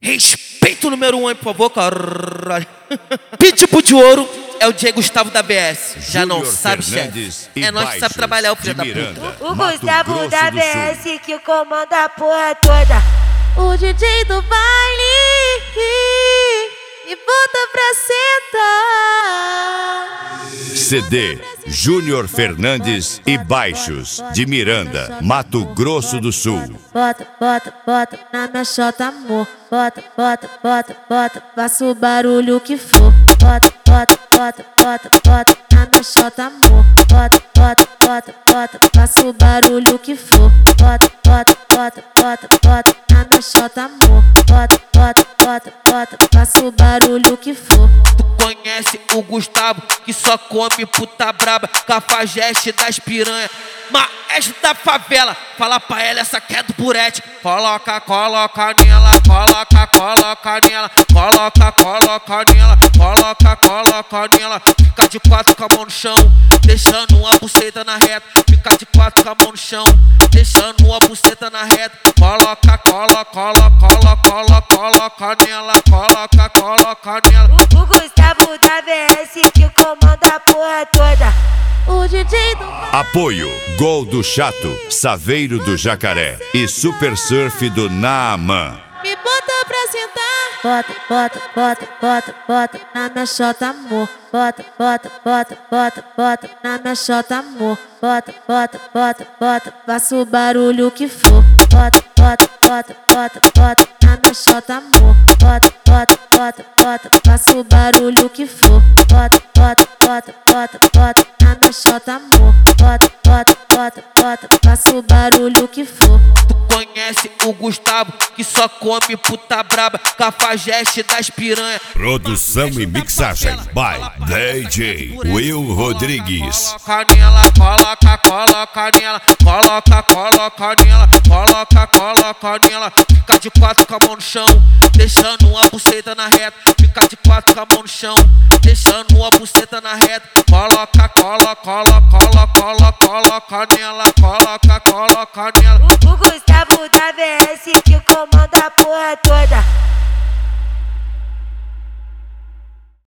Respeito o número 1 aí, por favor, caralho. Pitbull de ouro é o Diego Gustavo da BS. Já não sabe, chefe. É nós que sabe trabalhar, o filho da puta. O Gustavo da BS que comanda a porra toda. O DJ do baile me bota pra sentar. CD Júnior Fernandes e Baixos, de Miranda, Mato Grosso do Sul. Bota, bota, bota na minha chota, amor. Bota, bota, bota, bota, faça o barulho que for. Bota, bota, bota, bota, bota na minha chota, amor. Bota, bota, bota, bota, faça o barulho que for. Bota, bota, bota, bota, bota na minha chota, amor. Bota, bota, bota, bota, faça o barulho que for. Tu conhece o Gustavo, que só come puta braba, cafajeste das piranha, maestro da favela. Fala pra ela, essa que é do burete. Coloca, coloca nela, coloca, coloca nela, coloca, coloca nela, coloca, coloca nela. Fica de quatro com a mão no chão, deixando uma buceta na reta. Fica de quatro com a mão no chão, deixando uma buceta na reta. Coloca, coloca, coloca, coloca, coloca nela, coloca, coloca nela. O Gustavo da BS que comanda a porra toda. O DJ do Apoio Gol do Chato, Saveiro do Jacaré e Super Surf do Naaman. me bota pra sentar. Bota, bota, bota, bota, bota na minha chota, amor. Bota, bota, bota, bota, bota na minha chota, amor. Bota, bota, bota, bota, faça o barulho que for. Bota, bota, bota, bota, bota na minha chota, amor. Bota, bota, bota, bota, faça o barulho que for. Bota, bota, bota, bota, bota na minha chota, amor. Bota, bota, bota, bota, faça o barulho que for. Tu conhece o Gustavo, que só come puta braba, cafajeste das piranha. Produção e mixagem by DJ Will Rodrigues. Coloca nela, coloca, coloca nela, coloca, coloca nela, coloca, coloca nela. Fica de quatro com a mão no chão, deixando uma buceta na reta. Fica de quatro com a mão no chão, deixando uma buceta na reta. Coloca, coloca, coloca, coloca, coloca nela, coloca, coloca nela.